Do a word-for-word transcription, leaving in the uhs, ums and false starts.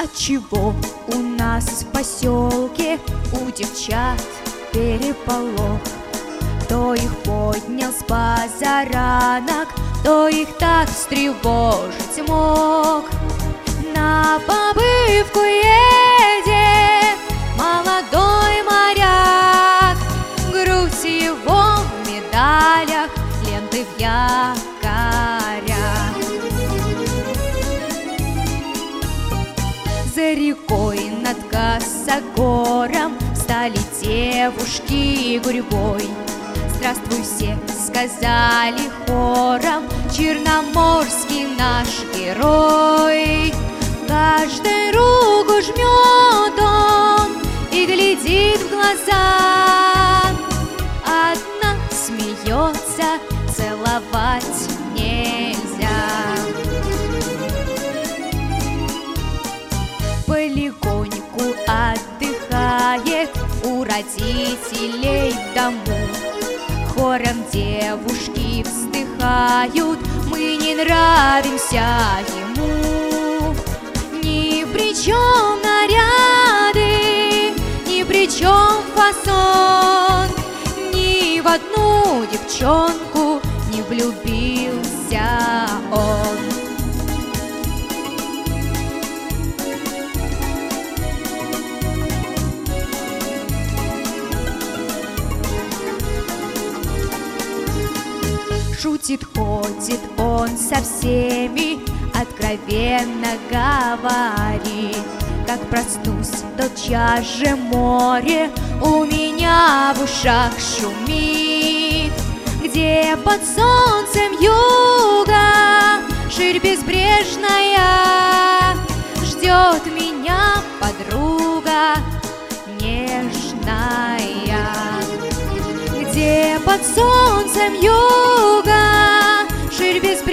Отчего у нас в поселке у девчат переполох? Кто их поднял с позаранок, кто их так встревожить мог? На побывку едет молодой моряк, грудь его в медалях, ленты в якорях. За рекой над косогором стали девушки гурьбой. Здравствуй все, сказали хором, черноморский наш герой. Каждой руку жмет он и глядит в глаза. Одна смеется, целовать нельзя. Полегоньку отдыхает у родителей в дому. Хором девушки вздыхают: мы не нравимся ему. Ни при чем наряды, ни при чем фасон, ни в одну девчонку не влюбился он. Шутит, ходит он со всеми, откровенно говорит: как проснусь, тотчас же море у меня в ушах шумит. Где под солнцем юга ширь безбрежная, ждет меня подруга нежная. Где под солнцем юга ширь безбрежная,